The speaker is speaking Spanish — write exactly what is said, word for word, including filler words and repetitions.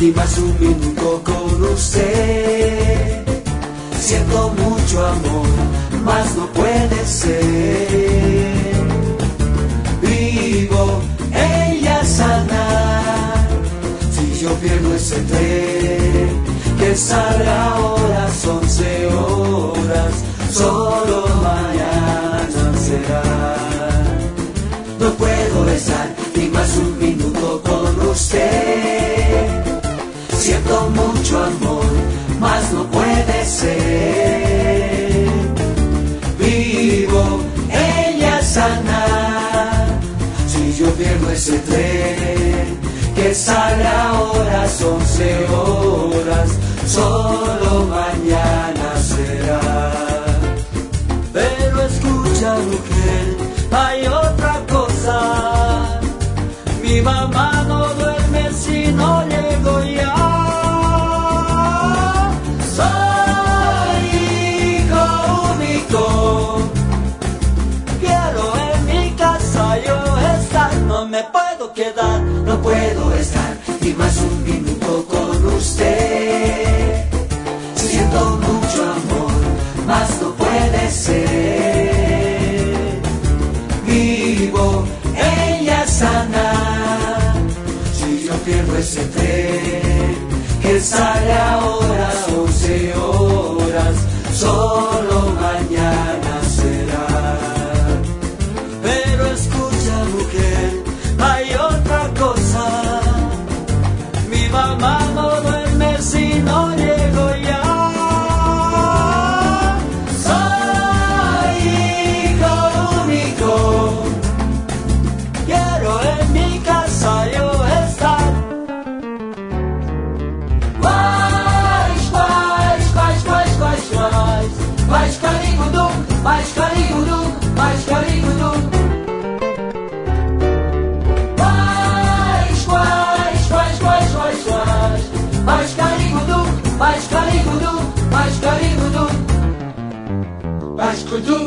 ni más un minuto con usted. Siento mucho amor, mas no puede ser. Vivo ella sana, si yo pierdo ese tren que sale ahora, son once horas, solo mañana será. No puedo estar ni más un minuto con usted. Siento mucho amor, mas no puede ser. Vivo ella sana, si yo pierdo ese tren que sale ahora, son once horas, solo mañana será. Pero escucha, mujer, hay otra cosa. Mi mamá no duerme si no llego ya. Soy hijo único, quiero en mi casa yo estar. No me puedo quedar, no puedo estar ni más un minuto con usted. Siento mucho amor, mas no puede ser. Vivo ella sana, si yo pierdo ese tren que sale ahora, once horas, solo mañana será. Pero escucha, mujer, hay otra cosa. Mi mamá no duerme si no llego ya. Soy hijo único, quiero en mi casa yo estar. Vais, vais, vais, vais, vais, vais, vais carigudum, vais carigudum, vais carigudum. Vais, vais, vais, vais, vais, vais, vais carigudum, vais carigudum, vais carigudum. Vais carigudum.